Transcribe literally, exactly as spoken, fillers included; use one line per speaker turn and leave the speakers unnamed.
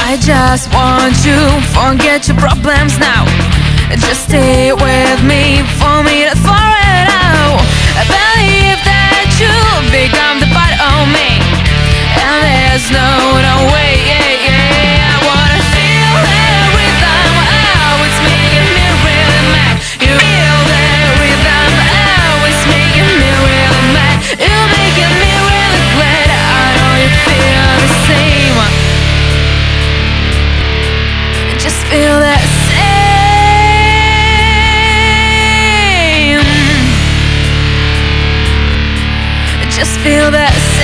I just want you, forget your problems now. Just stay with me, for me to throw it out. I believe that you'll become the part of me, and there's no, no way, yeah, yeah. I wanna feel that rhythm, oh, it's making me really mad. You feel that rhythm, oh, it's making me really mad. You're making me really glad, I know you feel the same. Just feel that same. Just feel that same.